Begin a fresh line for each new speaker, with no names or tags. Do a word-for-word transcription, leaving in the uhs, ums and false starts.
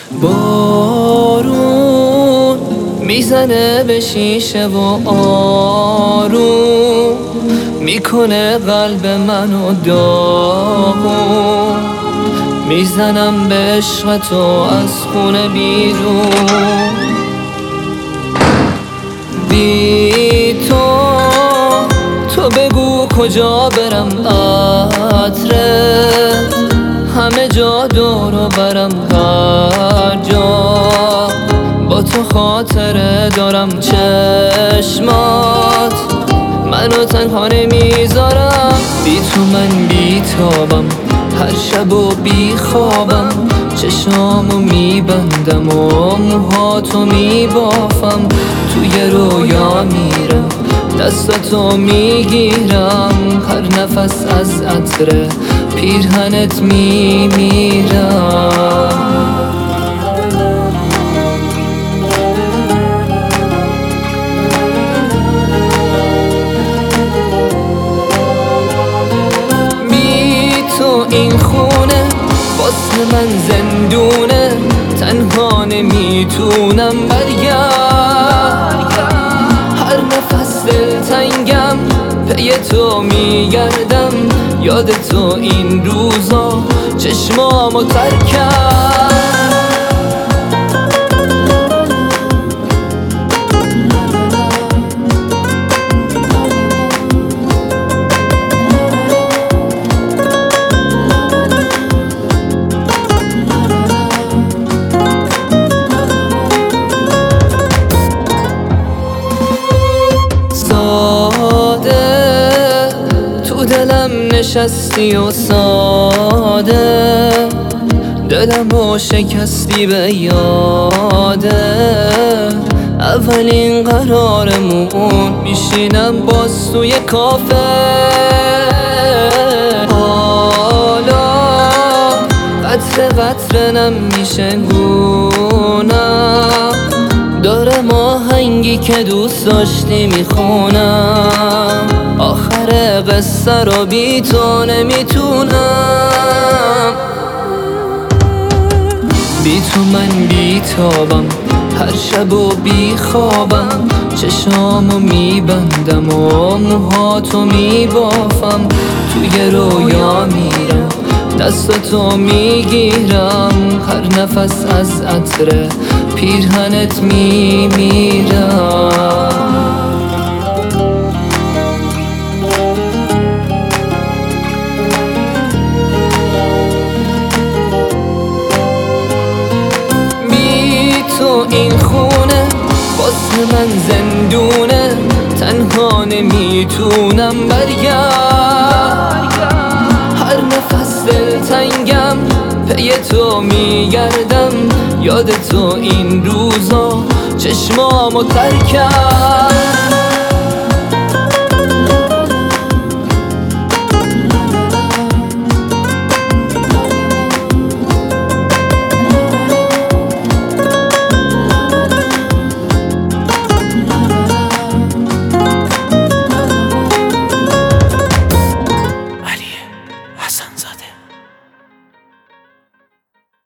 بارون میزنه به شیشه و آروم میکنه قلب منو داغون. میزنم به عشق تو از خونه بیرون. بی تو تو بگو کجا برم عطره همه جا دورو برم هر جا با تو خاطره دارم. چشمات منو تنها نمیذارم. بی تو من بی تابم هر شب و بی خوابم. چشامو میبندم و موهاتو میبافم. توی رویا میرم دستاتو میگیرم. هر نفس از عطر پیرهنت میمیرم. این خونه واسه من زندونه. تنها نمیتونم برگرد. هر نفس دلتنگم پی تو میگردم. یاد تو این روزا چشمامو تر کرد. دلم نشستی و ساده دلمو شکستی به یاده. اولین قرارمون میشینم باز توی کافه. حالا قطره قطره نم میشه گونم. دارم آهنگی که دوست داشتی میخونم. آخر قصه رو بی تو نمیتونم. بی تو من بی تابم هر شب و بی خوابم. چشامو میبندم و موهاتو میبافم. توی رویا میرم دستاتو میگیرم. هر نفس از عطر پیرهنت میمیرم. این خونه واسه من زندونه. تنها نمیتونم برگرد. هر نفس دلتنگم پی تو میگردم. یاد تو این روزا چشمامو تر کرد.